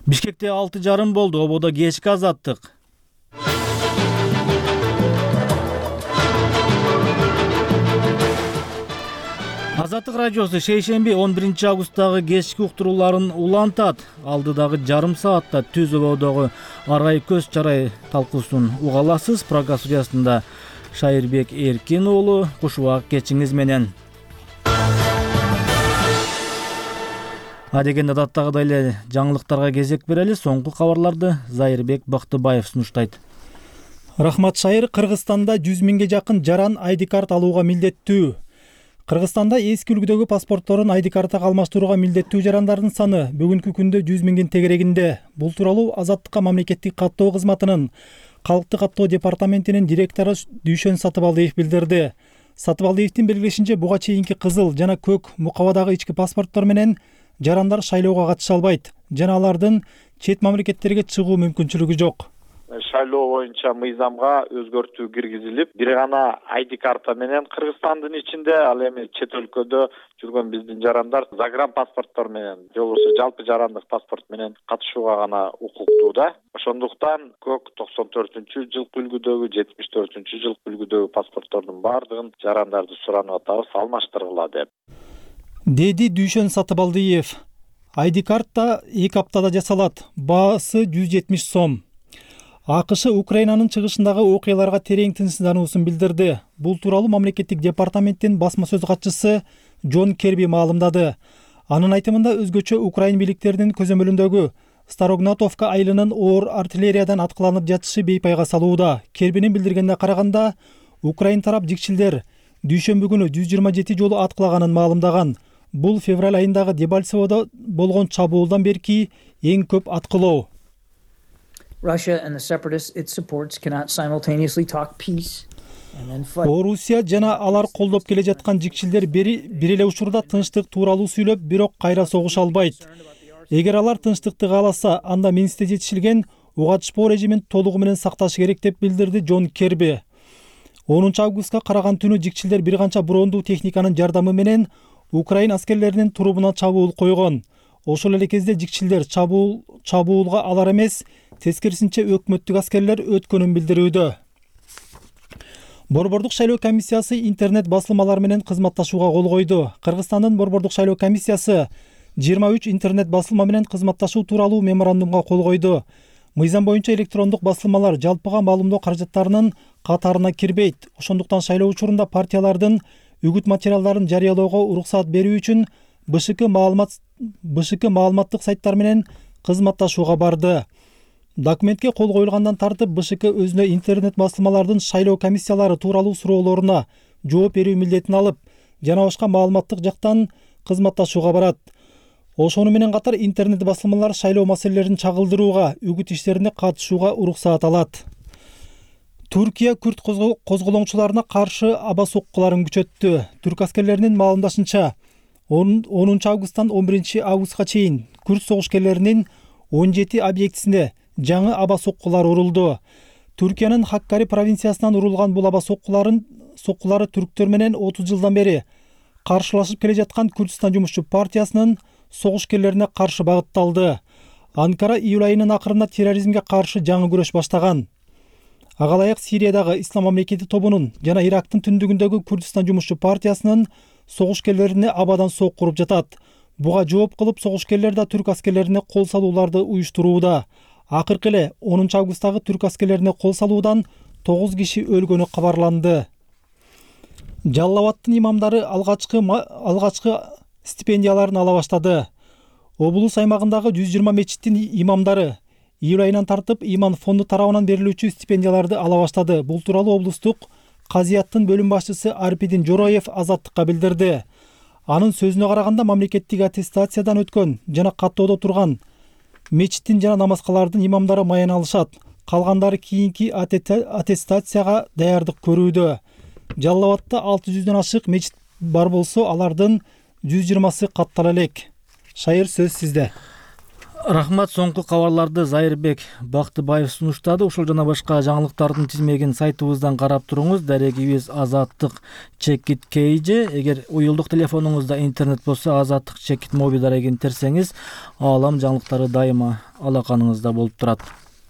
Бишкекте 6:30 болду. Ободо кечки азаттык. Азаттык радиосу шейшемби 11 августтагы кечки уктурууларын улантат. Алдыдагы жарым саатта Түз ободогу арай көз чарай талкуусун уга аласыз. Программа студиясында Шайырбек Эркин уулу, кушубак кечиңиз менен. Адегенде адаттагыдай эле жаңылыктарга кезек берели. Соңку кабарларды Зайырбек Бактыбаев сунуштайт. Рахмат Шайыр. Кыргызстанда 100 миңге жакын жаран ID карт алууга милдеттүү. Кыргызстанда эски үлгүдөгү паспортторун ID картага алмаштырууга милдеттүү жарандардын саны бүгүнкү күндө 100 миңдин тегерегинде. Бул тууралуу Азаттыкка мамлекеттик каттоо кызматынын Калктык каттоо департаментинин директору Дүйшөн Сатыбалдиев билдирди. Сатыбалдиевдин белгилешинче, буга чейинки кызыл жана көк мукабадагы ички паспорттор менен жарандар шайлоого катыша албайт жана алардын чет мамлекеттерге чыгуу мүмкүнчүлүгү жок. Шайлоо боюнча мыйзамга өзгөртүү киргизилип, бир гана ID карта менен Кыргызстандын ичинде, ал эми чет өлкөдө жүргөн биздин жарандар загранпаспорттор менен же болбосо жалпы жарандык паспорт менен катышууга гана укуктуу да. Ошондуктан көк 94-жылкы үлгүдөгү, 74-жылкы үлгүдөгү паспорттордун баардыгын жарандарды суранып атабыз, алмаштыргыла деп. Деди Дүйшөн Сатыбалдиев. ID карта 2 аптада жасалат. Баасы 170 сом. АКШ Украинанын чыгышындагы окуяларга терең тынчсыздануусун билдирди. Бул тууралуу мамлекеттик департаменттин басма сөз катчысы Джон Керби маалымдады. Анын айтымында өзгөчө Украин бийликтеринин көзөмөлүндөгү Старогнатовка айылынын оор артиллериядан аткыланып жатышы бейпайга салууда. Кербинин билдиргенине караганда, Украин тарап жикчилдер дүйшөмбү күнү 127 жолу аткылаганын маалымдаган. Бул февраль айындагы Дебальцеводо болгон чабуулдан берки эң көп аткылоо. Russia and the separatists it supports cannot simultaneously talk peace and then fight. Орусия жана алар колдоп келе жаткан жикчилдер бир эле учурда тынчтык тууралуу сүйлөп, бирок кайра согуша албайт. Эгер алар тынчтыкты кааласа, анда Минскте жетишилген угатышпоо режимин толугу менен сакташ керек деп билдирди Джон Керби. 10 августка караган түнү жикчилдер бир канча брондуу техниканын жардамы менен Украин аскерлеринин турубуна чабуул койгон. Ошол эле кезде жикчилдер чабуулга алар эмес, тескерисинче өкмөттүк аскерлер өткөнүн билдирүүдө. Борбордук шайлоо комиссиясы интернет басылмалар менен кызматташууга кол койду. Кыргызстандын Борбордук шайлоо комиссиясы 23 интернет басылма менен кызматташуу тууралуу меморандумга кол койду. Мыйзам боюнча электрондук басылмалар жалпыга маалымдоо каражаттарынын катарына кирбейт. Ошондуктан шайлоо учурунда партиялардын үгүт материалдарын жарыялоого уруксат берүү үчүн БШК маалыматтык сайттар менен кызматташууга барды. Документке кол коюлгандан тартып БШК өзүнө интернет басылмалардын шайлоо комиссиялары тууралуу суроолоруна жооп берүү милдетин алып, жана башка маалыматтык жактан кызматташууга барат. Ошону менен катар интернет басылмалар шайлоо маселелерин чагылдырууга, үгүт иштерине катышууга уруксаат алат. Түркия күрд козголоңчуларына каршы аба соккуларын күчөттү. Түрк аскерлеринин маалымдашынча, 10 августтан 11 августка чейин күрд согушкерлеринин 17 объектисине жаңы аба соккулар урулду. Түркиянын Хаккари провинциясынан урулган бул аба соккулары түрктөр менен 30 жылдан бери каршылашып келе жаткан Күрдистан жумушчу партиясынын согушкерлерине каршы багытталды. Анкара июль айынын акырында терроризмге каршы жаңы күрөш баштаган. Агалаяк Сириядагы Ислам мамлекети тобунун жана Ирактын түндүгүндөгү Күрдистан жумушчу партиясынын согушкерлерине абадан сок куруп жатат. Буга жооп кылып согушкерлер да түрк аскерлерине кол салууларды уюштурууда. Акыркы эле 10 августтагы түрк аскерлерине кол салуудан 9 киши өлгөнү кабарланды. Жалал Абадтын имамдары алгачкы стипендияларын ала баштады. Облус аймагындагы 120 мечиттин имамдары июль айынан тартып иман фонду тарабынан берилүүчү стипендияларды ала баштады. Бул тууралуу облустук казыяттын бөлүм башчысы Арпидин Жороев Азаттыкка билдирди. Анын сөзүнө караганда, мамлекеттик аттестациядан өткөн жана каттоодо турган мечиттин жана намазкалардын имамдары маян алышат. Калгандары кийинки аттестацияга даярдык көрүүдө. Жалал Абадта 600дөн ашык мечит бар болсо, алардын 120сы каттала элек. Шайыр, сөз сизде. Рахмат. Соңку кабарларды Зайырбек Бактыбаев сунуштады. Ушул жана башка жаңылыктардын тизмегин сайтыбыздан карап туруңуз. Дарегибиз Азаттык Чекит Кейже. Эгер уюлдук телефонуңузда интернет болсо, Азаттык Чекит моби дарегин терсеңиз, аалам жаңылыктары дайыма алаканыңызда болуп турат.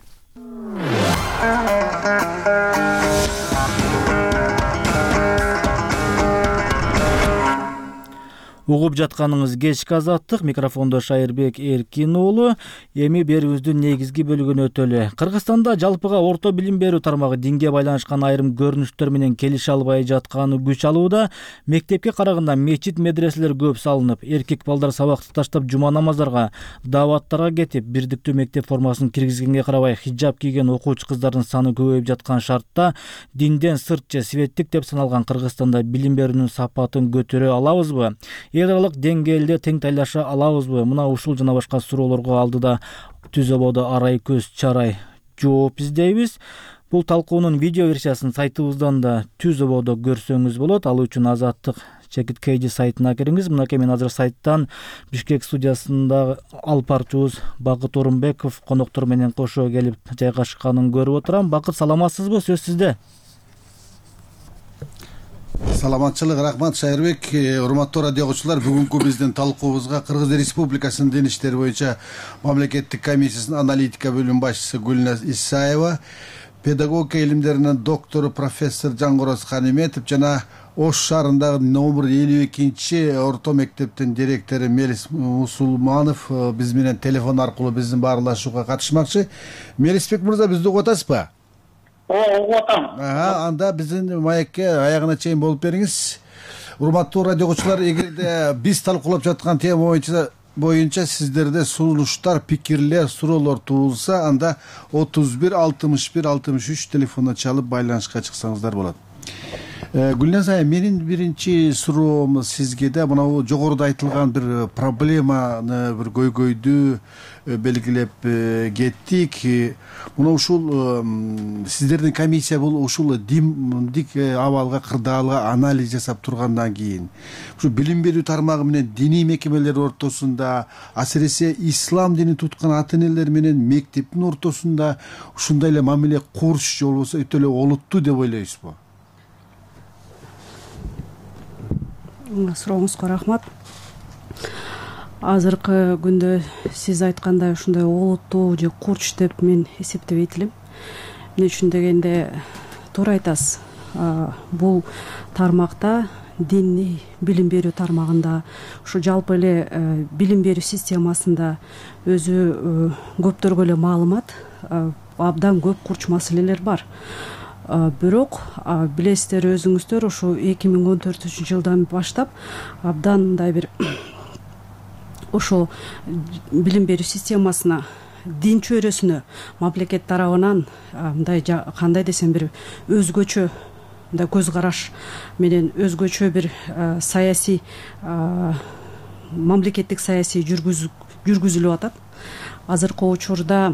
Угуп жатканыңыз кечки Азаттык, микрофондо Шайырбек Эркин уулу. Эми берүүбүздүн негизги бөлүгүнө өтөлү. Кыргызстанда жалпыга орто билим берүү тармагы динге байланышкан айрым көрүнүштөр менен келише албай жатканы күч алууда. Мектепке караганда мечит, медреселер көп салынып, эркек балдар сабакты таштап жума намаздарга, дааваттарга кетип, бирдиктүү мектеп формасын киргизгенге карабай хиджаб кийген окуучу кыздардын саны көбөйүп жаткан шартта динден сыртчы светтик деп саналган Кыргызстанда билим берүүнүн сапатын көтөрө алабызбы? Эл аралык деңгээлде тең тайлаша алабызбы? Мына ушул жана башка суроолорго алдыда Түз ободо Арай Көз Чарай жооп издейбиз. Бул талкуунун видео версиясын сайтыбыздан да Түз ободо көрсөңүз болот. Ал үчүн Азаттык Чекит Кейжи сайтына кириңиз. Мынакей мен азыр сайттан Бишкек студиясында алып барчубуз Бакыт Орунбеков коноктор менен кошо келип жайгашканын көрүп отурам. Бакыт, саламатсызбы? Сөз сизде. Саламатчылык, рахмат Шайырбек. Урматтуу радио окуучулар, бүгүнкү биздин талкуубузга Кыргыз Республикасынын дин иштери боюнча мамлекеттик комиссиясынын аналитика бөлүм башчысы Гүлназ Исаева, педагогика илимдеринин доктору профессор Жангороз Каниметов жана Ош шаарындагы номер 52 орто мектептин директору Мелис Мусулманов биз менен телефон аркылуу биздин баарлашууга катышмакчы. Мелисбек мырза, бизди угуп атасызбы? Угуп атам. Анда биздин маекке аягына чейин болуп бериңиз. Урматтуу радио окуучулар, эгерде биз талкуулап жаткан тема боюнча сиздерде сунуштар, пикирлер, суроолор туулса, анда 31 61 63 телефонуна чалып байланышка чыксаңыздар болот. Гүлназ айым, менин биринчи суроом сизге да мына жогоруда айтылган бир проблеманы, бир көйгөйдү белгилеп кеттик. Мына ушул сиздердин комиссия бул ушул диндик абалга, кырдаалга анализ жасап тургандан кийин ушу билим берүү тармагы менен диний мекемелер ортосунда, асыресе ислам динин туткан ата энелер менен мектептин ортосунда ушундай эле мамиле курч же болбосо өтө эле олуттуу деп ойлойсузбу? Сурооңузга рахмат. Азыркы күндө сиз айткандай ушундай олуттуу же курч деп мен эсептебейт элем. Эмне үчүн дегенде туура айтасыз. Бул тармакта, диний билим берүү тармагында, ушу жалпы эле билим берүү системасында өзү көптөргө эле маалымат, абдан көп курч маселелер бар. Бирок билесиздер өзүңүздөр, ушу 2014-жылдан баштап абдан мындай бир ошо билим берүү системасына, дин чөйрөсүнө мамлекет тарабынан мындай кандай десем бир өзгөчө мындай көз караш менен өзгөчө бир саясий мамлекеттик саясий жүргүзүлүп атат. Азыркы учурда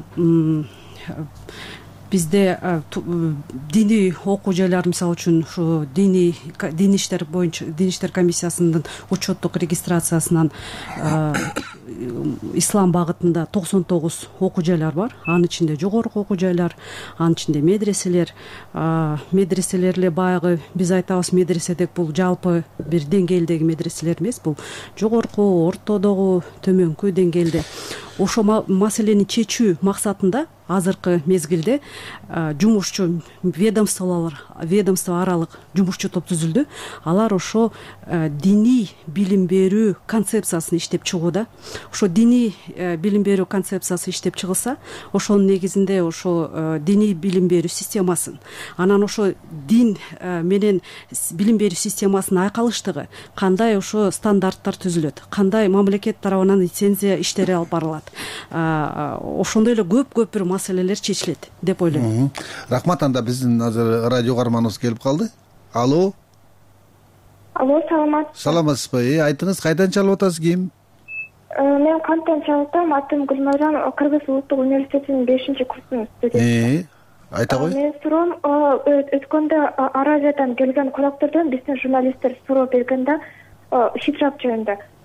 бизде диний окуу жайлар, мисалы үчүн ушу дин иштер боюнча дин иштер комиссиясынын учеттук регистрациясынан ислам багытында 99 окуу жайлар бар. Анын ичинде жогорку окуу жайлар, анын ичинде медреселер. Медреселер эле баягы биз айтабыз, медресе деп бул жалпы бир деңгээлдеги медреселер эмес, бул жогорку, ортодогу, төмөнкү деңгээлде. Ошо маселени чечүү максатында азыркы мезгилде жумушчу ведомство аралык жумушчу топ түзүлдү. Алар ошо диний билим берүү концепциясын иштеп чыгууда. Ошо диний билим берүү концепциясы иштеп чыгылса, ошонун негизинде ошо диний билим берүү системасын, анан ошо дин менен билим берүү системасынын айкалыштыгы, кандай ошо стандарттар түзүлөт, кандай мамлекет тарабынан лицензия иштери алып барылат. Ошондой эле көп бир маселелер чечилет деп ойлойм. Рахмат. Анда биздин азыр радио каарманыбыз келип калды. Алло, саламатсызбы? Саламатсызбы? Айтыңыз, кайдан чалып атасыз, ким? Мен Канттан чалып атам. Атым Гүлмайрам, Кыргыз Улуттук университетинин 5-курсунун студенти. Айта кой. Мен суроом, өткөндө Аравиядан келген коноктордон биздин журналисттер суроо бергенде хиджаб жөнүндө.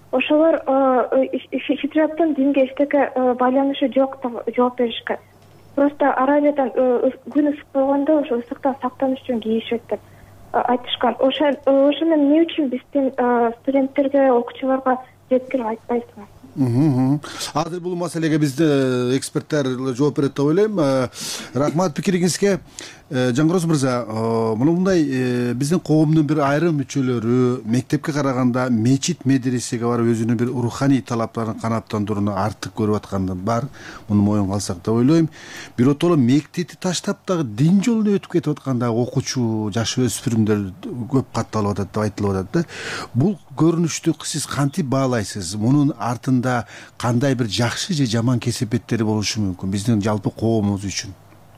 ошолор хиджабтын динге эчтеке байланышы жок деп жооп беришкен. Просто Арабиядан күн ысык болгондо ошо ысыктан сактаныш үчүн кийишет деп айтышкан. Ошону эмне үчүн биздин студенттерге, окуучуларга жеткирип айтпайсыңар? Азыр бул маселеге бизде эксперттер жооп берет деп ойлойм. Рахмат пикириңизге. Жаңгыроз мырза, мындай биздин коомдун бир айрым мүчөлөрү мектепке караганда мечит медресеге барып өзүнүн бир руханий талаптарын канааттандырууну артык көрүп атканы бар. Муну моюнга алсак деп ойлойм. Биротоло мектепти таштап дагы дин жолуна өтүп кетип атканда окуучу, жаш өспүрүмдөр көп катталып атат деп айтылып атат да. Бул көрүнүштү сиз кантип баалайсыз? Мунун артында кандай бир жакшы же жаман кесепеттери болушу мүмкүн биздин жалпы коомубуз үчүн?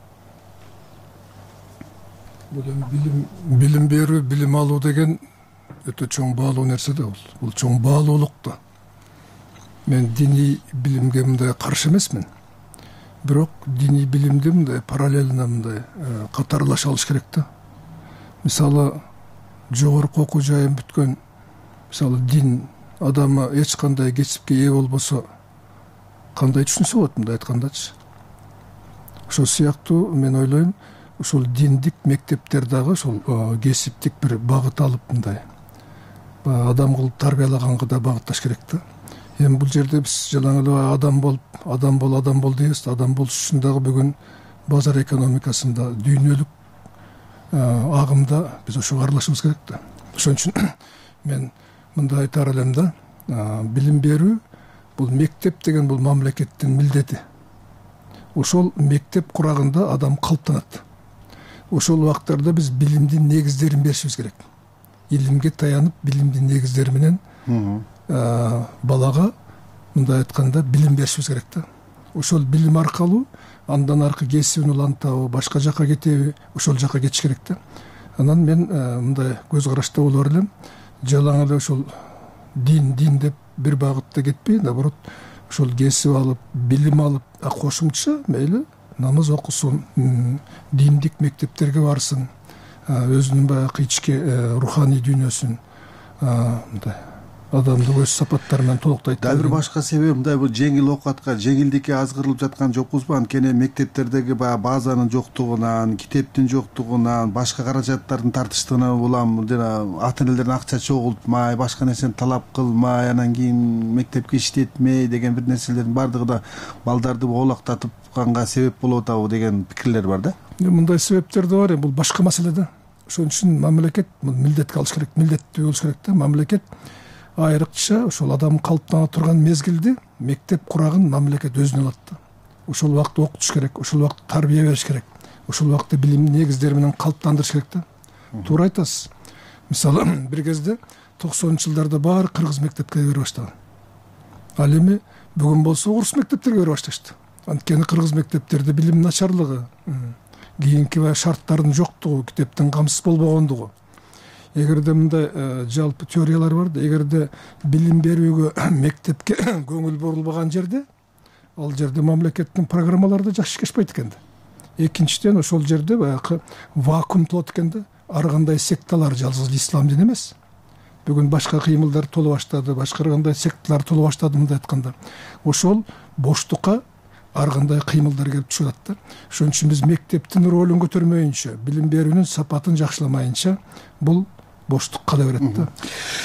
Бул билим берүү, билим алуу деген өтө чоң баалуу нерсе да бул. Бул чоң баалуулук да. Мен диний билимге мындай каршы эмесмин. Бирок диний билимди мындай параллельно мындай катарлаша алыш керек да. Мисалы, жогорку окуу жайын бүткөн, мисалы, дин адамы эч кандай кесипке ээ болбосо кандай түшүнсө болот мындай айткандачы. Ошол сыяктуу мен ойлойм, ушул диндик мектептер дагы ушул кесиптик бир багыт алып мындай адам кылып тарбиялаганга да багытташ керек да. Эми бул жерде биз жалаң эле адам бол дейбиз. Адам болуш үчүн дагы бүгүн базар экономикасында, дүйнөлүк агымда биз ошого аралашыбыз керек да. Ошон үчүн мен мындай айтар элем да, билим берүү бул мектеп деген бул мамлекеттин милдети. Ошол мектеп курагында адам калыптанат. Ошол убактарда биз билимдин негиздерин беришибиз керек. Илимге таянып, билимдин негиздери менен балага мындай айтканда билим беришибиз керек да. Ошол билим аркылуу андан аркы кесибин улантабы, башка жака кетеби, ошол жака кетиш керек да. Анан мен мындай көз карашта болор элем. Жалаң эле ошол дин деп бир багытта кетпей, наоборот, ошол кесип алып, билим алып, кошумча мейли намаз окусун, диндик мектептерге барсын, өзүнүн баягы ички руханий дүйнөсүн мындай адамды өз сапаттары менен толуктайт. Да бир башка себеби мындай бул жеңил оокатка, жеңилдикке азгырылып жаткан жокпузбу? Анткени мектептердеги баягы базанын жоктугунан, китептин жоктугунан, башка каражаттардын тартыштыгынан улам жана ата энелердин акча чогултмай, башка нерсени талап кылмай, анан кийин мектепке иштетмей деген бир нерселердин баардыгы да балдарды оолактатканга себеп болуп атабы деген пикирлер бар да. Мындай себептер да бар, бул башка маселе да. Ошон үчүн мамлекет милдетке алыш керек, милдеттүү болуш керек да. Мамлекет айрыкча ошол адам калыптана турган мезгилде мектеп курагын мамлекет өзүнө алат да. Ошол убакта окутуш керек, ошол убакта тарбия бериш керек, ошол убакта билим негиздери менен калыптандырыш керек да. Туура айтасыз. Мисалы, бир кезде 90-жылдарда баары кыргыз мектепке бере баштаган. Ал эми бүгүн болсо орус мектептерге бере башташты. Анткени кыргыз мектептерде билим начарлыгы, кийинки шарттардын жоктугу, китептин камсыз болбогондугу. Эгерде мындай жалпы теориялар бар да, эгерде билим берүүгө мектепке көңүл бурулбаган жерде, ал жерде мамлекеттин программалары да жакшы ишкешпейт экен да. Экинчиден, ошол жерде баягы вакуум болот экен да. Ар кандай секталар, жалгыз ислам дини эмес. Бүгүн башка кыймылдар толо баштады, башка кандай секталар толо баштады мындай айтканда. Ошол боштукка ар кандай кыймылдар келип түшүп атат да. Ошон үчүн биз мектептин ролун көтөрмөйүнчө, билим берүүнүн сапатын жакшыламайынча бул боштук кала берет да.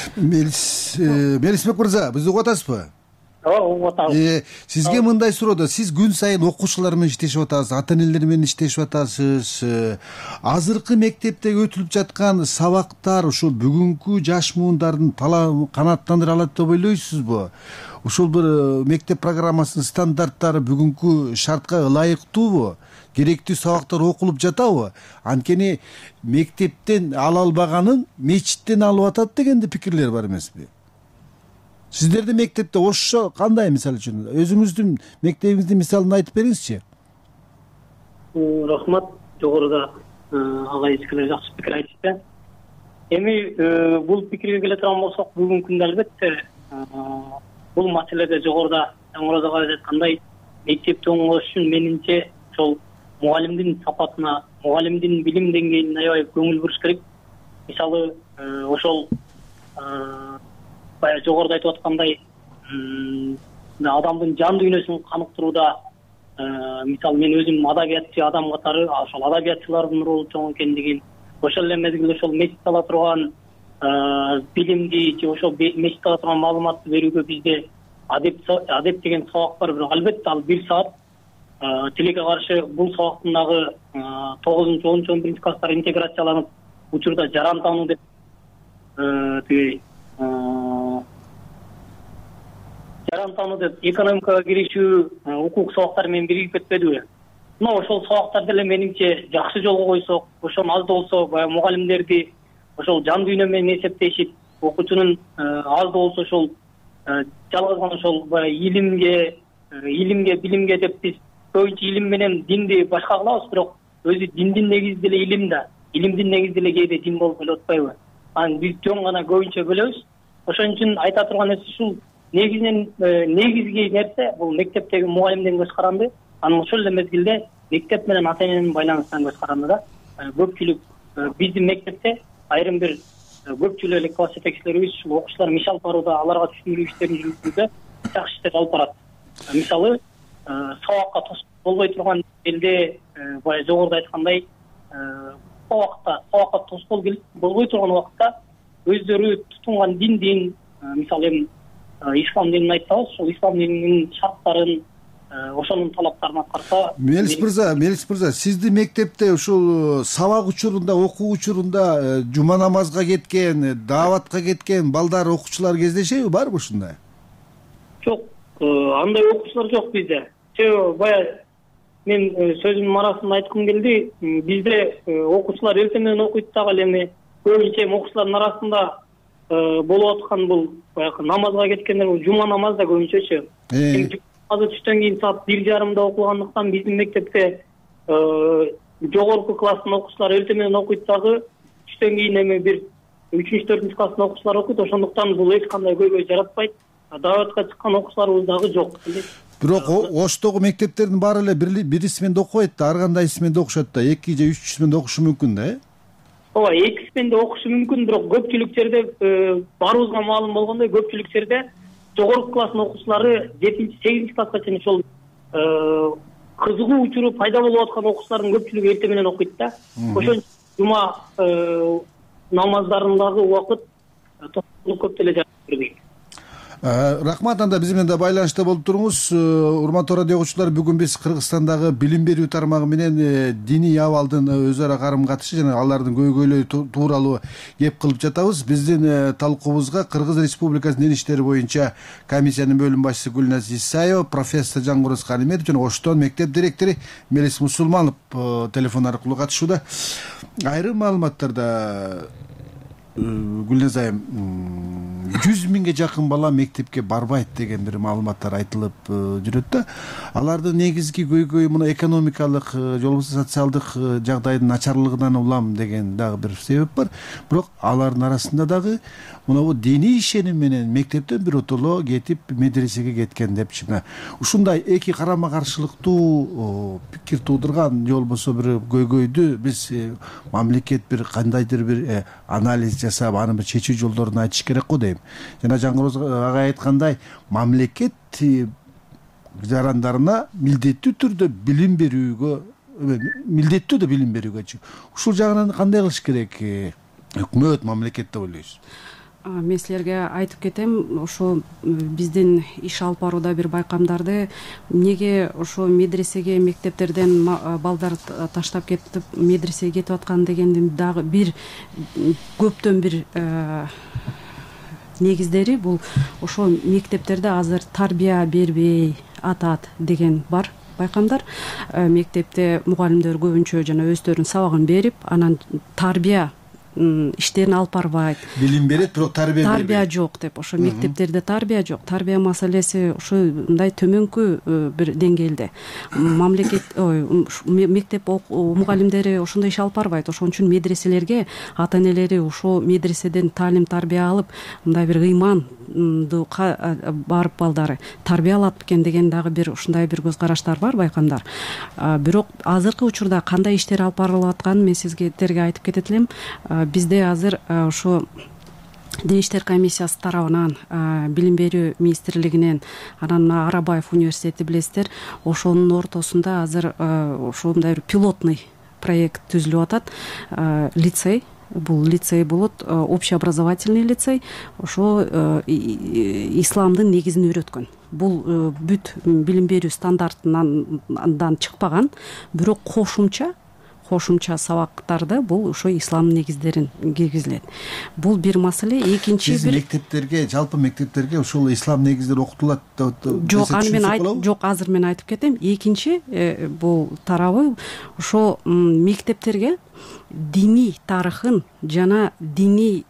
Мелисбек мырза, бизди угуп атасызбы? Угуп атабыз. Сизге мындай суроо да, сиз күн сайын окуучулар менен иштешип атасыз, ата энелер менен иштешип атасыз. Азыркы мектепте өтүлүп жаткан сабактар ушул бүгүнкү жаш муундардын талабын канааттандыра алат деп ойлойсузбу? Ушул бир мектеп программасынын стандарттары бүгүнкү шартка ылайыктуубу? Керектүү сабактар окулуп жатабы? Анткени мектептен ала албаганын мечиттен алып атат дегенде пикирлер бар эмеспи? Сиздердин мектепте ошо кандай, мисалы үчүн өзүңүздүн мектебиңиздин мисалын айтып бериңизчи. Рахмат, жогоруда агайчылар жакшы пикир айтышты. Эми бул пикирге келе турган болсок, бүгүнкү күндө албетте бул маселеде жогоруда Жаңгыроз агай айткандай, мектепти оңгош үчүн менимче ошол мугалимдин сапатына, мугалимдин билим деңгээлине аябай көңүл буруш керек. Мисалы, ошол баягы жогоруда айтып аткандай адамдын жан дүйнөсүн каныктырууда мисалы мен өзүм адабиятчы адам катары ошол адабиятчылардын ролу чоң экендигин, ошол эле мезгилде ошол мечит ала турган билимди же ошол мечит ала турган маалыматты берүүгө бизде адеп деген сабак бар, бирок албетте ал 1 саат тилекке каршы бул сабактын дагы 9-10, 11 класстар интеграцияланып учурда жарантануу деп жарантануу деп экономикага киришүү укук сабактары менен биригип кетпедиби? Мына ошол сабактарды эле менимче жакшы жолго койсок, ошону аз да болсо баягы мугалимдерди ошол жан дүйнө менен эсептешип, окуучунун аз да болсо ошол жалгыз гана ошол баягы илимге, билимге деп биз көбүнчө илим менен динди башка кылабыз, бирок өзү диндин негизи деле илим да, илимдин негизи деле кээде дин болуп келип атпайбы? Анан биз жөн гана көбүнчө бөлөбүз. Ошон үчүн айта турган нерсе ушул негизги нерсе бул мектептеги мугалимдин көз каранды, анан ошол эле мезгилде мектеп менен ата эненин байланышынан көз каранды да. Көпчүлүк биздин мектепте айрым бир көпчүлүк эле класс жетекчилерибиз ушул окуучулар миш алып барууда, аларга түшүндүрүү иштерин жүргүзүүдө жакшы иштер алып барат. Мисалы сабакка тоскоол болбой турган элде баягы жогоруда айткандай сабакка тоскоол болбой турган убакытта өздөрү тутунган диндин, мисалы эми ислам динин айтсабыз, ошол ислам дининин шарттарын, ошонун талаптарын аткарса. Мелис мырза, сиздин мектепте ушул сабак учурунда, окуу учурунда жума намазга кеткен, дааватка кеткен балдар, окуучулар кездешеби, барбы ушундай? Жок, андай окуучулар жок бизде. Себеби баягы мен сөзүмдүн арасында айткым келди, бизде окуучулар эртең менен окуйт дагы эле эми көбүнчө окуучулардын арасында болуп аткан бул баягы намазга кеткендер, жума намаз да көбүнчөчү. Азыр түштөн кийин саат 1:30 окулгандыктан биздин мектепте жогорку класстын окуучулары эртең менен окуйт дагы, түштөн кийин эми бир 3-4 класстын окуучулары окуйт, ошондуктан бул эч кандай көйгөй жаратпайт. Дааватка чыккан окуучуларыбыз дагы жок. Бирок Оштогу мектептердин баары эле бир сменде окубайт да, ар кандай сменде окушат да, 2 же 3 сменде окушу мүмкүн да, Ооба, 2 сменде окушу мүмкүн, бирок көпчүлүк жерде баарыбызга маалым болгондой, көпчүлүк жерде жогорку класстын окуучулары 7-8 класска чейин ошол кызыгуу учуру пайда болуп аткан окуучулардын көпчүлүгү эртең менен окуйт да. Ошон жума намаздарындагы убакыт көп деле жаратпайт. Рахмат, анда биз менен да байланышта болуп туруңуз. Урматтуу радио окуучулар, бүгүн биз Кыргызстандагы билим берүү тармагы менен диний абалдын өз ара карым катышы жана алардын көйгөйлөрү тууралуу кеп кылып жатабыз. Биздин талкуубузга Кыргыз Республикасынын дин иштери боюнча комиссиянын бөлүм башчысы Гүлназ Исаева, профессор Жангурuz Калимбетов жана Оштон мектеп директору Мелис Мусулманов телефон аркылуу катышууда. Айрым маалыматтарда Гүлназ айым 100 миңге жакын бала мектепке барбайт деген бир маалыматтар айтылып жүрөт да. Алардын негизги көйгөйү мына экономикалык же болбосо социалдык жагдайдын начарлыгынан улам деген дагы бир себеп бар. Бирок алардын арасында дагы мына диний ишеним менен мектептен биротоло кетип медресеге кеткен депчи. Ушундай эки карама каршылыктуу пикир туудурган же болбосо бир көйгөйдү биз мамлекет бир кандайдыр бир анализ жасап, аны бир чечүү жолдорун айтыш керек го дейм. Жана Жангурuz агай айткандай, мамлекет жарандарына милдеттүү түрдө билим берүүгө, ушул жагынан кандай кылыш керек өкмөт, мамлекет деп ойлойсуз? Мен силерге айтып кетем, ошо биздин иш алып барууда бир байкамдарды эмнеге ошо медресеге, мектептерден балдар таштап кетип медресеге кетип аткан дегендин дагы бир көптөн бир негиздери бул ошо мектептерде азыр тарбия бербей атат деген бар байкамдар. Мектепте мугалимдер көбүнчө жана өздөрүнүн сабагын берип, анан тарбия иштерин алып барбайт. Билим берет, бирок тарбия жок деп. Ошо мектептерде тарбия жок. Тарбия маселеси ушундай төмөнкү бир деңгээлде. Мамлекет, мектеп мугалимдери ошондой иш алып барбайт. Ошон үчүн медреселерге ата энелери ошо медреседен таалим тарбия алып, мындай бир ыйманды барып балдары тарбия алат экен деген дагы бир ушундай бир көз караштар бар байкамдар. Бирок азыркы учурда кандай иштер алып барылып атканын мен сизге айтып кетет элем. Бизде азыр ошо Дин иштер комиссиясы тарабынан билим берүү министрлигинен анан мына Арабаев университети билесиздер, ошонун ортосунда азыр ошондой бир пилотный проект түзүлүп атат. Лицей, бул лицей болот, общеобразовательный лицей, ошо исламдын негизин үйрөткөн. Бул бүт билим берүү стандартынан чыкпаган, бирок кошумча сабактарды бул ошо ислам негиздерин киргизилет. Бул бир маселе. Экинчи бир мектептерге, жалпы мектептерге ушул ислам негиздери окутулат. Жок, жок, азыр мен айтып кетем. Экинчи бул тарабы ошо мектептерге диний тарыхын жана диний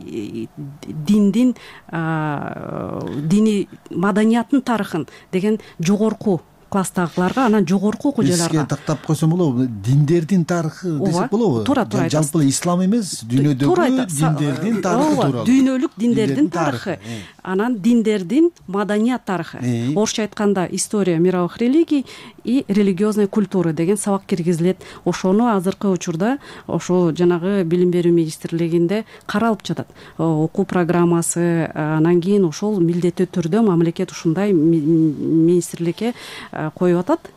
маданияттын тарыхын деген жогорку класстагыларга, анан жогорку окуучуларга Сизге тактап койсом болобу? Диндердин тарыхы десек болобу? Туура айтасыз. Жалпы ислам эмес, дүйнөдөгү диндердин тарыхы тууралуу. Дүйнөлүк диндердин тарыхы. Анан диндердин маданият тарыхы. Орусча айтканда история мировых религий и религиозной культуры деген сабак киргизилет. Ошону азыркы учурда ошо жанагы билим берүү министрлигинде каралып жатат. Окуу программасы, анан кийин ошол милдеттүү түрдө мамлекет ушундай министрликке коюп атат,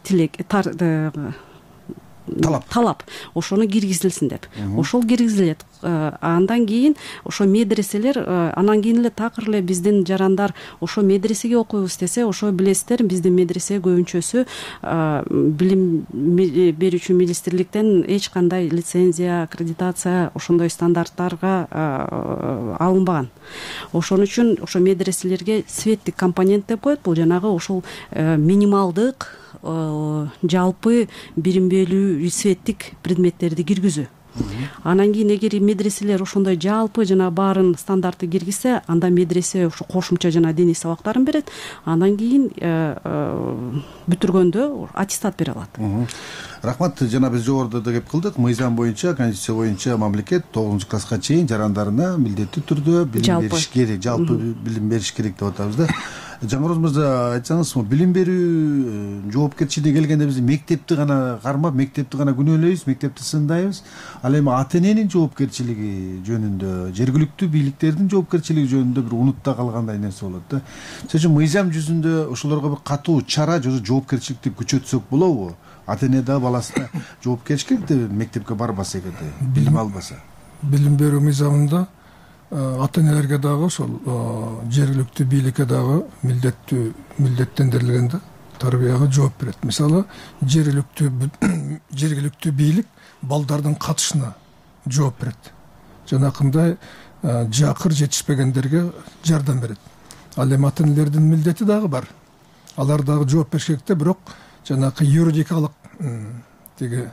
талап ошону киргизилсин деп. Ошол киргизилет. Андан кийин ошо медреселер, анан кийин эле такыр эле биздин жарандар ошо медресеге окуйбуз десе, ошо билесиздер, биздин медресе көбүнчөсү билим берүүчү министрликтен эч кандай лицензия, аккредитация ошондой стандарттарга алынбаган. Ошон үчүн ошо медреселерге светтик компонент деп коет. Бул жанагы ошол минималдык жалпы билим берүү светтик предметтерди киргизүү. Анан кийин эгер медреселер ошондой жалпы жана баарын стандартты киргизсе, анда медресе ошо кошумча жана диний сабактарын берет. Андан кийин бүтүргөндө аттестат бере алат. Рахмат. Жана биз жогоруда да кеп кылдык. Мыйзам боюнча, конституция боюнча мамлекет 9-класска чейин жарандарына милдеттүү түрдө билим бериш керек, жалпы билим бериш керек деп атабыз да. Жаңгырооз мырза, айтсаңыз, билим берүү жоопкерчилиги келгенде биз мектепти гана кармап, мектепти гана күнөөлөйбүз, мектепти сындайбыз. Ал эми ата эненин жоопкерчилиги жөнүндө, жергиликтүү бийликтердин жоопкерчилиги жөнүндө бир унутта калгандай нерсе болот да. Сиз үчүн мыйзам жүзүндө ошолорго бир катуу чара, жоопкерчиликти күчөтсөк болобу? Ата эне да баласына жоопкерчилик мектепке барбаса эгерде, билим албаса. Билим берүү мыйзамында ата энелерге дагы ошол жергиликтүү бийликке дагы милдеттендирилген да, тарбияга жооп берет. Мисалы, жергиликтүү бийлик балдардын катышына жооп берет. Жанакындай жакыр жетишпегендерге жардам берет. Ал эми ата энелердин милдети дагы бар. Алар дагы жооп бериш керек да, бирок жанакы юридикалык тиги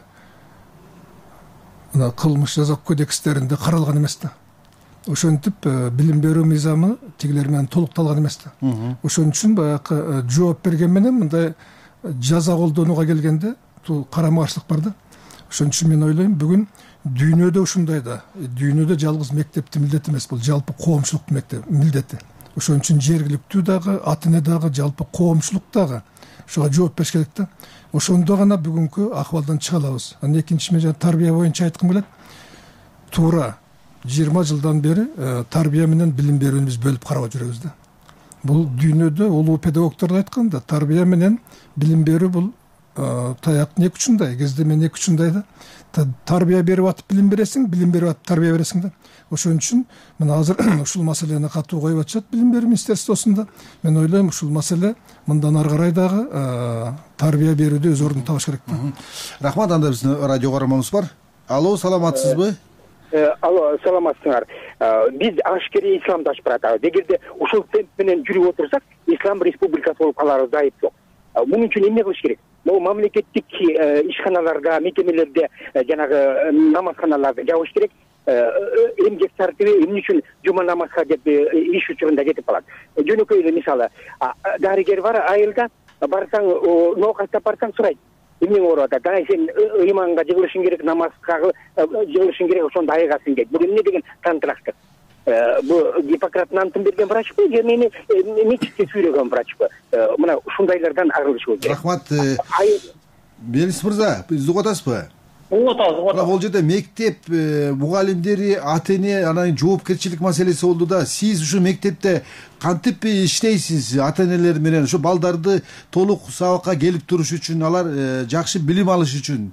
мына кылмыш жаза кодекстеринде каралган эмес да. Ошентип билим берүү мыйзамы тигилер менен толукталган эмес да. Ошон үчүн баягы жооп берген менен мындай жаза колдонууга келгенде карама каршылык бар да. Ошон үчүн мен ойлойм, бүгүн дүйнөдө ушундай да. Дүйнөдө жалгыз мектептин милдети эмес, бул жалпы коомчулуктун милдети. Ошон үчүн жергиликтүү дагы, ата эне дагы, жалпы коомчулук дагы ошого жооп бериш керек да. Ошондо гана бүгүнкү акыбалдан чыга алабыз. Анан экинчи мен тарбия боюнча айткым келет. Туура 20 жылдан бери тарбия менен билим берүүнү биз бөлүп карап жүрөбүз да. Бул дүйнөдө улуу педагогдор да айткан да, тарбия менен билим берүү бул таяктын эки учундай, кездеменин эки учундай да. Тарбия берип атып билим бересиң, билим берип атып тарбия бересиң да. Ошон үчүн мына азыр ушул маселени катуу коюп атышат билим берүү министерствосунда. Мен ойлойм, ушул маселе мындан ары карай дагы тарбия берүүдө өз ордун табыш керек да. Рахмат. Анда биздин радио көрөрмөнүбүз бар. Алло, саламатсызбы? Алло, саламатсыңар. Биз ашкери исламдашып баратабыз. Эгерде ушул темп менен жүрүп отурсак, ислам республикасы болуп каларыбыз айып жок. Мунун үчүн эмне кылыш керек? Могу мамлекеттик ишканаларда, мекемелерде, жанагы намазканаларды жабыш керек. Эмгек тартиби эмне үчүн жума намазга деп иш учурунда кетип калат. Жөнөкөй эле мисалы, дарыгер бар, айылда барсаң, ноокаста барсаң сурайт. Эмне ооруп атат? Кана сен ыйманга жыгылышың керек, намазга жыгылышың керек, ошондо айыгасың дейт. Бул эмне деген тантырактык? Бул Гиппократтын антын берген врачпы, же мени мечитте сүйрөгөн врачпы? Мына ушундайлардан арылышыбыз керек. Рахмат. Белис мырза, бизди угуп атасызбы? угуп атабыз. бирок бул жерде мектеп мугалимдери, ата эне анан жоопкерчилик маселеси болду да. Сиз ушу мектепте кантип иштейсиз ата энелер менен ушу балдарды толук сабакка келип туруш үчүн, алар жакшы билим алыш үчүн?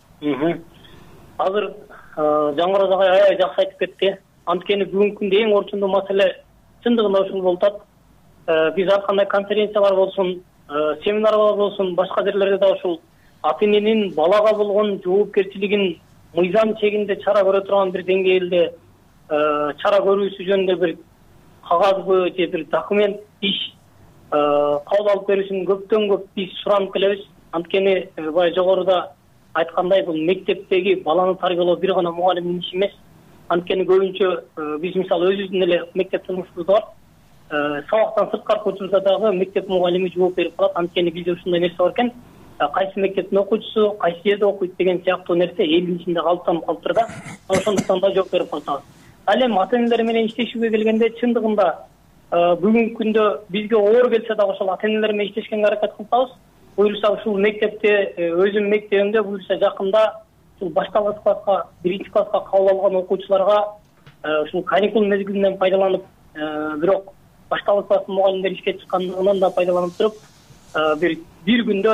Азыр Жаңгырат агай аябай жакшы айтып кетти. Анткени бүгүнкү күндө эң орчундуу маселе чындыгында ушул болуп атат. Биз ар кандай конференциялар болсун, семинарлар болсун, башка жерлерде да ушул ата эненин балага болгон жоопкерчилигин мыйзам чегинде чара көрө турган бир деңгээлде чара көрүүсү жөнүндө бир кагазбы же бир документ иш кабыл алып берүүсүн көптөн көп биз суранып келебиз. Анткени баягы жогоруда айткандай бул мектептеги баланы тарбиялоо бир гана мугалимдин иши эмес. Анткени көбүнчө биз мисалы өзүбүздүн эле мектеп турмушубузда бар. Сабактан сырткары учурда дагы мектеп мугалими жооп берип калат. Анткени бизде ушундай нерсе бар экен. Кайсы мектептин окуучусу кайсы жерде окуйт деген сыяктуу нерсе элдин ичинде калыптанып калыптыр да. Ошондуктан да жооп берип калабыз. Ал эми ата энелер менен иштешүүгө келгенде чындыгында бүгүнкү күндө бизге оор келсе дагы ошол ата энелер менен иштешкенге аракет кылып атабыз. Буюрса ушул мектепте өзүм мектебимде буюрса жакында ушул башталгыч класска, 1-класска кабыл алган окуучуларга ушул каникул мезгилинен пайдаланып, бирок башталгыч класстын мугалимдери ишке чыккандыгынан да пайдаланып туруп, бир күндө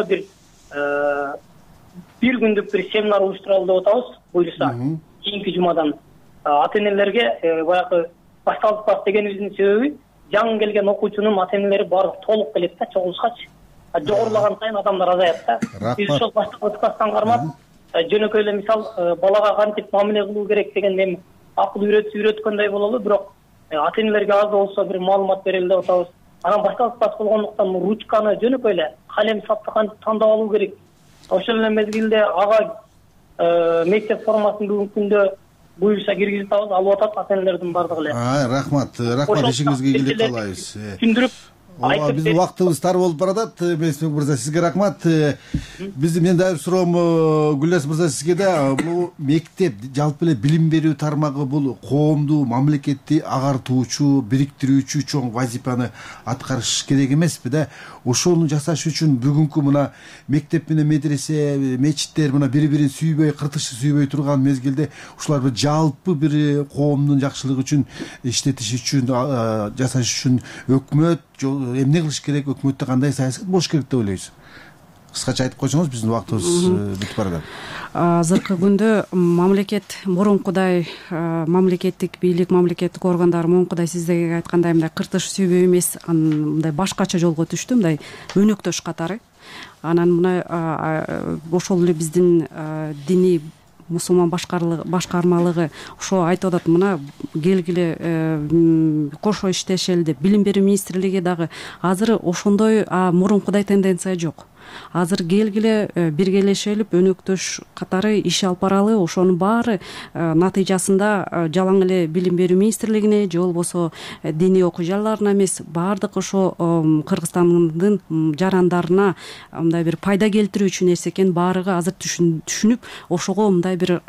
бир күндүк бир семинар уюштуралы деп атабыз. Буюрса кийинки жумадан ата энелерге баягы башталгыч класс дегенибиздин себеби жаңы келген окуучунун ата энелери баары толук келет да, чогулушкачы. Жогорулаган сайын адамдар азаят да. Биз ошол башталгыч класстан кармап, жөнөкөй эле мисал балага кантип мамиле кылуу керек деген эми акыл үйрөткөндөй бололу, бирок ата энелерге аз болсо бир маалымат берели деп атабыз. Анан башталгыч класс болгондуктан ручканы жөнөкөй эле калем сапты кантип тандап алуу керек. Ошол эле мезгилде ага мектеп формасын бүгүнкү күндө буюрса киргизип алып атат ата энелердин бардыгы эле. Рахмат, ишиңизге ийгилик каалайбыз. Түшүндүрүп биздин убактыбыз тар болуп баратат. Мелисбек мырза, сизге рахмат. Мен дагы бир суроом Гүлназ мырза сизге да. Бул мектеп жалпы эле билим берүү тармагы бул коомду, мамлекетти агартуучу, бириктирүүчү чоң вазифаны аткарыш керек эмеспи да? Ошону жасаш үчүн бүгүнкү мына мектеп менен медресе, мечиттер мына бири-бирин сүйбөй, кыртышы сүйбөй турган мезгилде ушулар бир жалпы бир коомдун жакшылыгы үчүн иштетиш үчүн, жасаш үчүн өкмөт эмне кылыш керек, өкмөттө кандай саясат болуш керек деп ойлойсуз? Кыскача айтып койсоңуз, биздин убактыбыз бүтүп барат. Азыркы күндө мамлекет мурункудай, мамлекеттик бийлик, мамлекеттик органдар мурункудай сиздерге айткандай мындай кыртыш сүйбөй эмес, мындай башкача жолго түштү, мындай өнөктөш катары. Анан мына ошол эле биздин диний мусулман башкармалыгы ошо айтып атат, мына келгиле кошо иштешели деп. Билим берүү министрлиги дагы азыр ошондой мурункудай тенденция жок. Азыр келгиле биргелешелип өнөктөш катары иш алып баралы. Ошонун баары натыйжасында жалаң эле билим берүү министрлигине же болбосо диний окуу жайларына эмес, баардык ошо Кыргызстандын жарандарына мындай бир пайда келтирүүчү нерсе экен баарыгы азыр түшүнүп, ошого мындай бир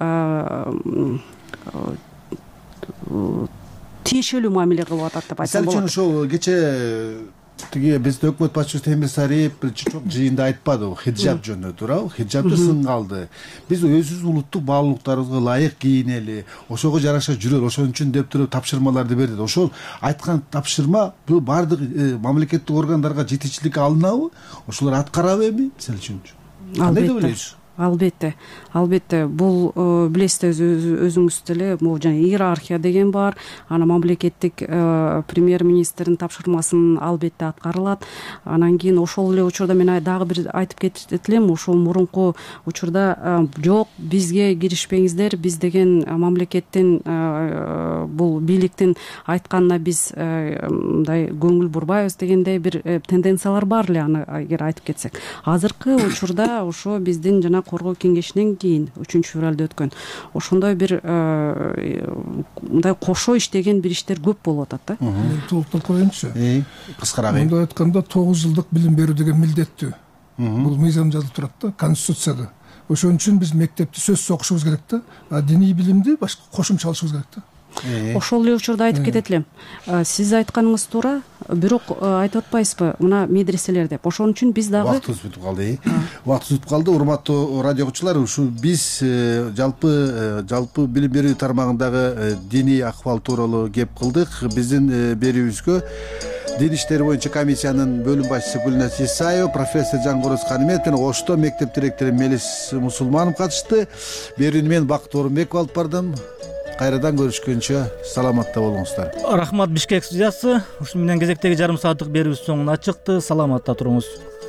тиешелүү мамиле кылып атат деп айтсам болот. Мисалы үчүн ошол кече тиги биздин өкмөт башчысы Темир Сариев бир чоң жыйында айтпадыбы, хиджаб жөнүндө туурабы? Хиджабды сын калды. Биз өзүбүз улуттук баалуулуктарыбызга ылайык кийинели, ошого жараша жүрөлү, ошон үчүн деп туруп тапшырмаларды берди. Ошол айткан тапшырма бул баардык мамлекеттик органдарга жетекчилик алынабы? Ошолор аткарабы эми? Мисалы үчүн. Кандай деп ойлойсуз? Албетте, бул билесиз өзүңүз деле, бул жана иерархия деген бар. Ана мамлекеттик премьер-министрдин тапшырмасын албетте аткарылат. Анан кийин ошол эле учурда мен дагы бир айтып кетет элем, ошол мурунку учурда жок, бизге киришпеңиздер, биз деген мамлекеттин бул бийликтин айтканына биз мындай көңүл бурбайбыз дегендей бир тенденциялар бар эле, аны эгер айтып кетсек. Азыркы учурда ошо биздин жана коргоо кеңешинен кийин 3-февралда өткөн ошондой бир мындай кошо иштеген бир иштер көп болуп атат да. Мен толуктап коеюнчу. Кыскараак. Мындай айтканда 9 жылдык билим берүү деген милдеттүү. Бул мыйзам жазылып турат да, конституцияда. Ошон үчүн биз мектепти сөзсүз окушубуз керек да, диний билимди башка кошумча алышыбыз керек да. ошол эле учурда айтып кетет элем, сиз айтканыңыз туура, бирок айтып атпайсызбы мына медреселер деп. Ошон үчүн биз дагы убактыбыз бүтүп калды. Убактыбыз бүтүп калды. Урматтуу радио окуучулар, ушу биз жалпы билим берүү тармагындагы диний акыбал тууралуу кеп кылдык. Биздин берүүбүзгө Дин иштери боюнча комиссиянын бөлүм башчысы Гүлназ Исаева, профессор Жангораз Канимет жана Ошто мектеп директору Мелис Мусулманов катышты. Берүүнү мен Бакыт Орунбеков алып бардым. Кайрадан көрүшкөнчө саламатта болуңуздар. Рахмат Бишкек студиясы. Ушу менен кезектеги жарым сааттык берүүбүз соңуна чыкты. Саламатта туруңуз.